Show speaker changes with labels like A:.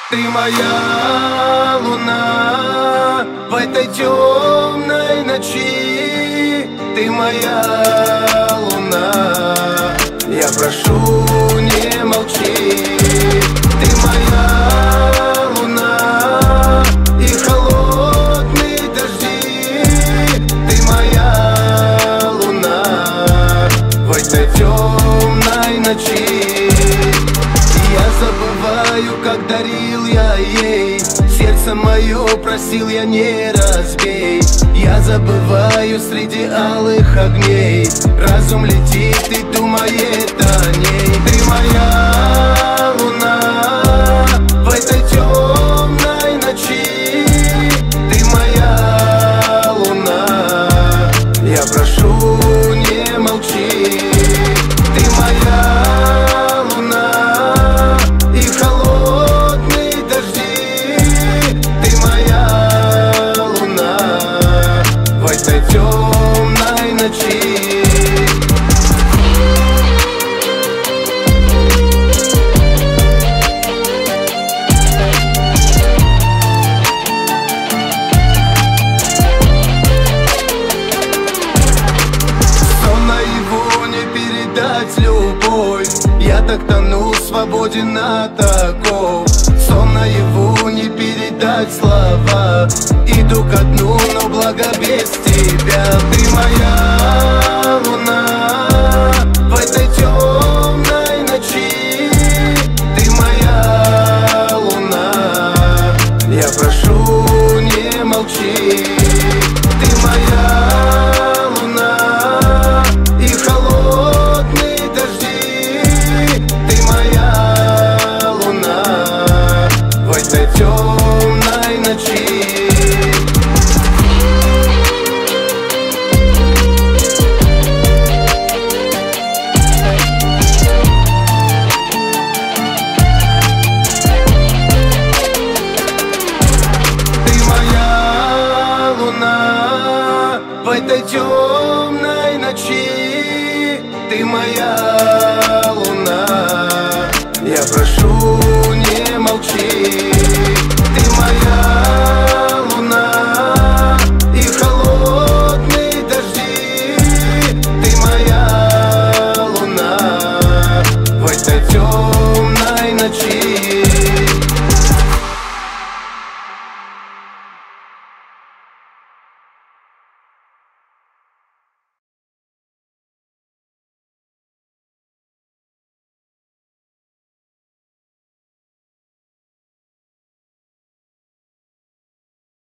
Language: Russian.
A: Ты моя луна в этой темной ночи. Ты моя луна, я прошу, не молчи. Ты моя луна и холодные дожди. Ты моя луна в этой темной ночи. Я забываю, как дарил я ей. Сердце мое просил я, не разбей. Я забываю среди алых огней. Разум летит и думает о ней. Ты моя луна в этой темной ночи. Ты моя луна, я прошу, не молчи. Ты моя луна и холодные дожди. Ты моя луна в этой темной ночи. Любовь, я так тону, свободен от оков. Сон наяву не передать слова. Иду ко дну, но благо без тебя. Ты моя луна в этой темной ночи. Ты моя луна, я прошу, не молчи. Ты моя луна и холодные дожди. Ты моя луна в этой темной ночи. В этой темной ночи. Ты моя луна, я прошу, не молчи.